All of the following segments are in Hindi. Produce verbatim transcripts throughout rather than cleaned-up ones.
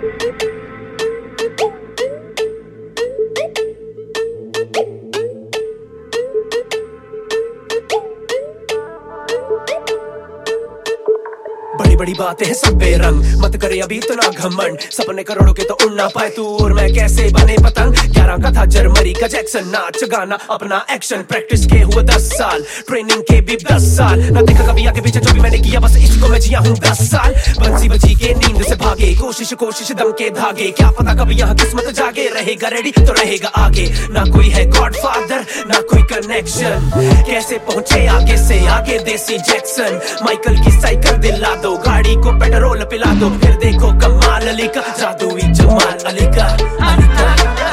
बड़ी बड़ी बातें हैं सब बेरंग, मत करे अभी इतना घमंड। सपने करोड़ों के तो उड़ ना पाए तू और मैं, कैसे बने पतंग। ग्यारह का था जर्मनी का जैक्सन, नाच गाना अपना एक्शन। प्रैक्टिस के हुए दस साल, ट्रेनिंग के भी दस साल। ना देखा कभी आगे पीछे जो भी मैंने किया, बस इसको मैं जिया हूँ दस साल। बंसी बजी के नींद से भागे, कोशिश कोशिश दम के धागे। क्या पता कभी यहाँ किस्मत जागे, रहेगा रेडी तो रहेगा आगे। ना कोई है गॉडफादर ना कोई कनेक्शन, कैसे पहुंचे आगे से आगे देसी जैक्सन। माइकल की साइकिल दिला दो, गाड़ी को पेट्रोल पिला दो, फिर देखो कमाल अली का, जादुई जमाल अली का, अली का।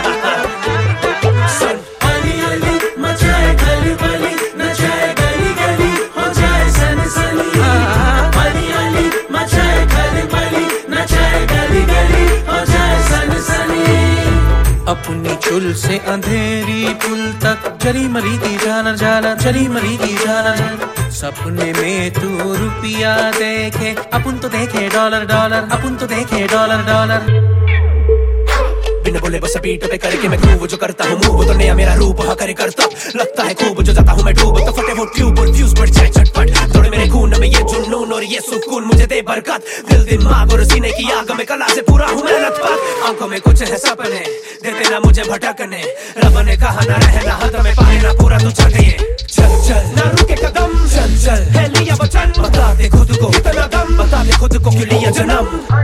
सुन अली अली मचाए गली गली, नचाए गली गली, हो जाए सनसनी। अली अली मचाए गली गली, नचाए गली गली, हो जाए सनसनी। अपनी चुल से अंधेरी पुल तक जरी मरी की जाना जाना, जरी मरी की जाना जाना। सपने में तू रुपया देखे, अपन तो देखे डॉलर डॉलर, अपन तो देखे डॉलर डॉलर। बिना बोले बस पीठ पे करके मैं खूब जो करता हूँ मूव, तो नया मेरा रूप हाँ करे करता लगता है खूब। जो जाता हूँ मैं डूब तो फटे वो ट्यूब और फ्यूज बढ़ जाए झटपट। थोड़े मेरे खून में ये जुनून और ये सुकून, मुझे दे बरकत। दिल दिमाग और सीने की आग में कला से पूरा हूँ मैं लथपथ। आंखों में कुछ है सपने, देते ना मुझे भटकने। रब ने कहा ना रहना हद में, पाए ना पूरा तू चाहिए। चल चल ना रुके कदम, चल चल है लिया वचन। बता दे खुद को इतना दम, बता दे खुद को क्यों लिया जन्म।